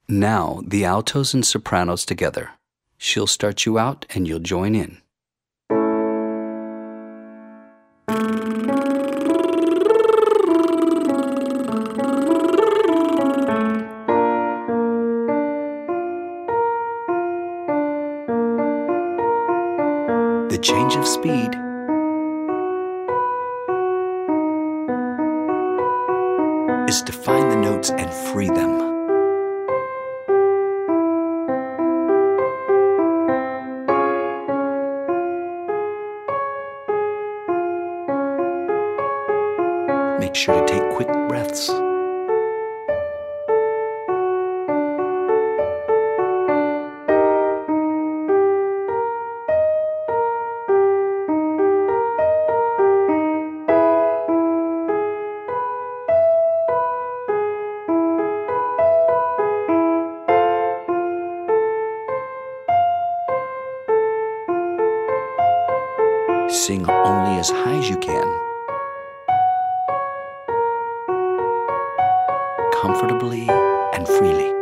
Now, the altos and sopranos together. She'll start you out and you'll join in. The change of speed is to find the notes and free them. Make sure to take quick breaths. Sing only as high as you can. Comfortably and freely.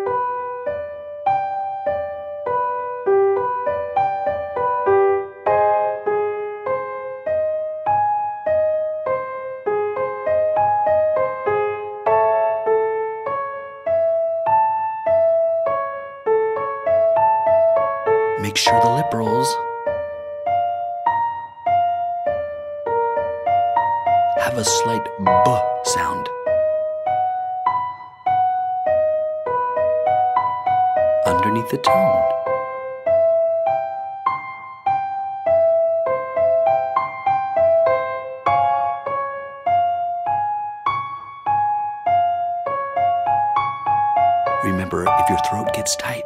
Make sure the lip rolls have a slight B sound. Underneath the tone. Remember, if your throat gets tight,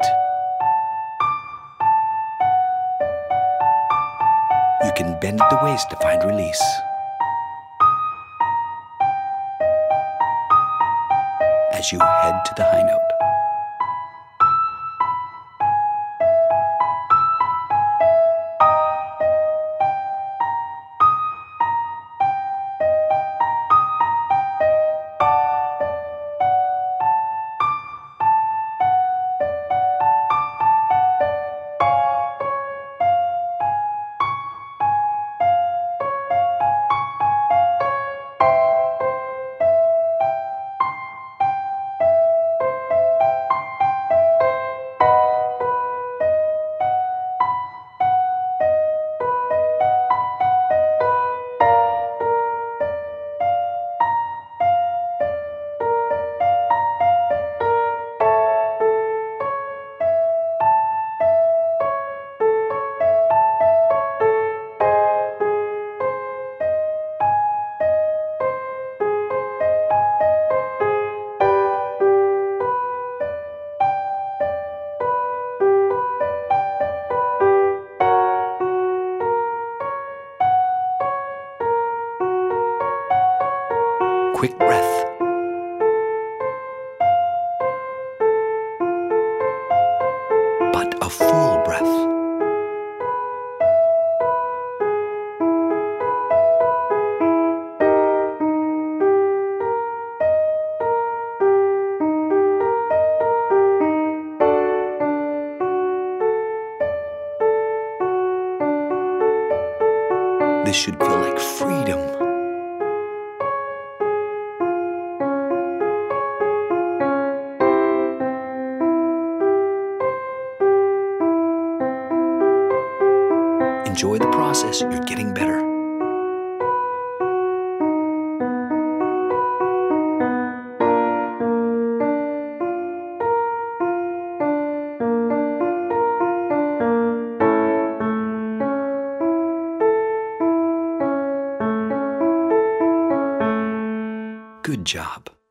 you can bend at the waist to find release. As you head to the high note. Quick breath. But a full breath. This should feel like freedom. Enjoy the process, you're getting better. Good job.